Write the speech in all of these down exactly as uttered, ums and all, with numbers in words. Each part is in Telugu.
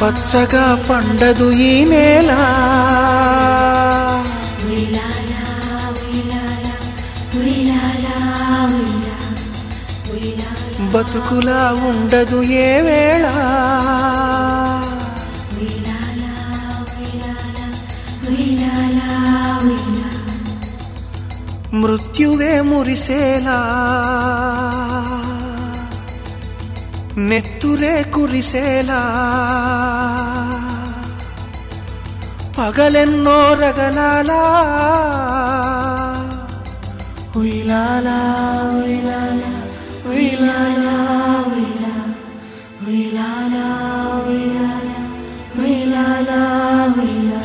పచ్చగా పండదు ఈ నేల, బతుకులా ఉండదు ఏ వేళ, మృత్యువే మురిసేలా నెత్తురే కురిసేలా పగలెన్నో రగలాలా, ఉయ్యాలా ఉయ్యాలా ఉయ్యాలా ఉయ్యాలా ఉయ్యాలా ఉయ్యాలా ఉయ్యాలా.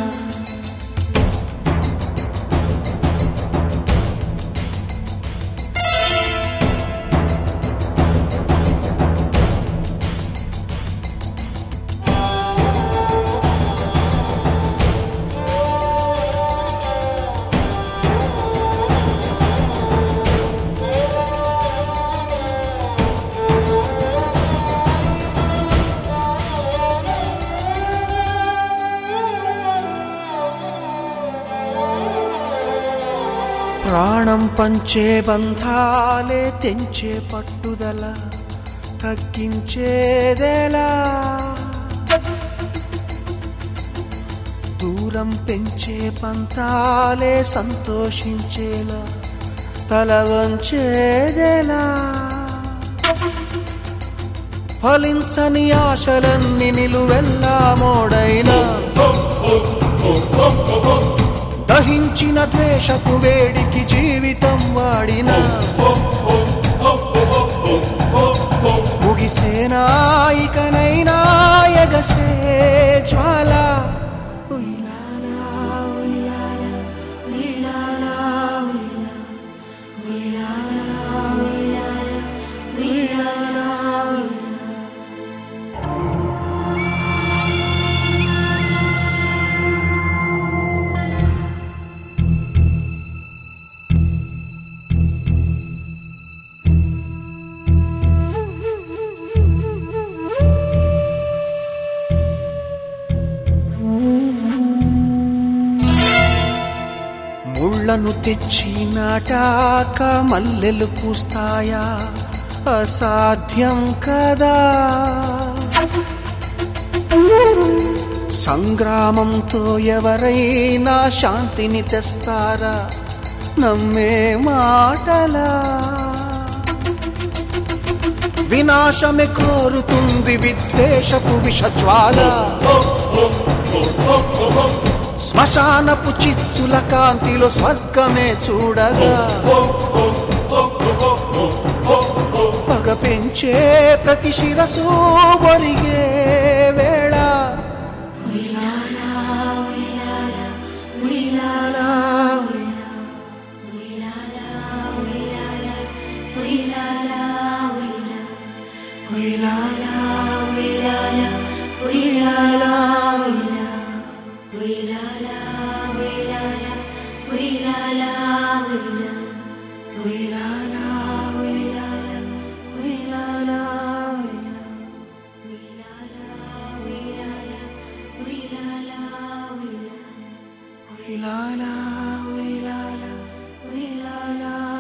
ప్రాణం పంచే బంధాలే తెంచే పట్టుదల తగ్గించేదెలా, దూరం పెంచే పంతాలే సంతోషించేలా తల వంచేదెలా, ఫలించని ఆశలన్నీ నిలువెల్లా మోడైనా, దహించిన ద్వేషపు వేడికి జీవితం వాడిన, ముగిసేనా ఇకనైనా ఎగసే జ్వాల, ఉయ్యాలా ఉయ్యాలా ఉయ్యాలా ఉయ్యాలా ఉయ్యాలా ఉయ్యాలా. ముళ్ళను తెచ్చి నాటాక మల్లెలు పూస్తాయా, అసాధ్యం కదా, సంగ్రామంతో ఎవరైనా శాంతిని తెస్తారా, నమ్మే మాటలా, వినాశమే కోరుతుంది విద్వేషపు విషజ్వాల, శ్మశానపు చిచ్చుల కాంతిలో స్వర్గమే చూడగా, పగ పెంచే ప్రతి శిరసు ఒరిగే వేళ, ఉయ్యాలా ఉయ్యాలా ఉయ్యాలా ఉయ్యాలా ఉయ్యాలా ఉయ్యాలా ఉయ్యాలా ఉయ్యాలా ఉయ్యాలా. ఉయ్యాలా ఉయ్యాలా ఉయ్యాలా ఉయ్యాలా ఉయ్యాలా ఉయ్యాలా ఉయ్యాలా ఉయ్యాలా ఉయ్యాలా ఉయ్యాలా ఉయ్యాలా ఉయ్యాలా ఉయ్యాలా.